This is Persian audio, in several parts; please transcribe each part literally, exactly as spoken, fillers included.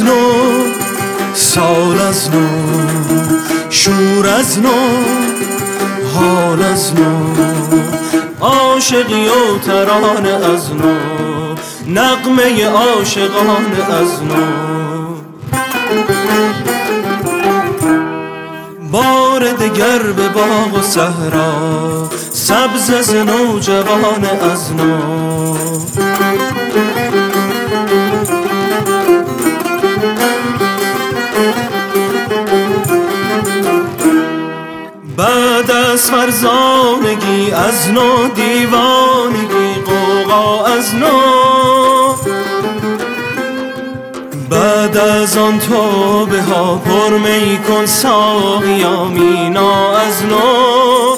نو، سال از نو، شور از نو، حال از نو، عاشقی و ترانه از نو، نغمه عاشقانه از نو. بار دگر به باغ و صحرا، سبز از نو، جوان از نو. بعد از فرزانگی از نو، دیوانگی غوغا از نو. بعد از آن توبه ها پر می کن ساقیا، مینا از نو.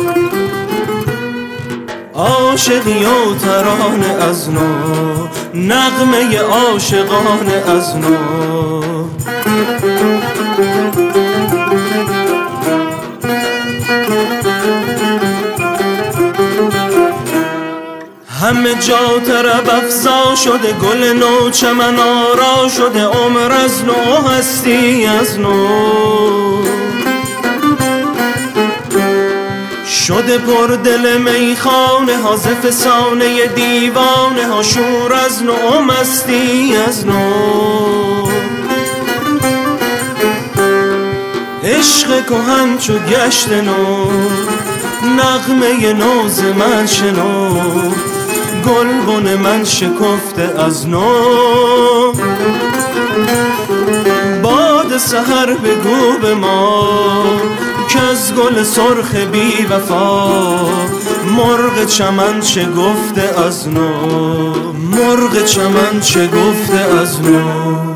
عاشقی و ترانه از نو، نغمه عاشقانه از نو. همه جا طرب افزا شده، گل نو چمن آرا شده، عمر از نو، هستی از نو. شده پر دل میخانه ها، ز فسانه دیوانه ها، شور از نو، مستی از نو. عشق کهن چو گشت نو، نغمه نو ز من شنو. گلبن من شکفته از نو، باد سحر بگو به ما که از گل سرخ بی وفا، مرغ چمن چه گفته از نو، مرغ چمن چه گفته از نو.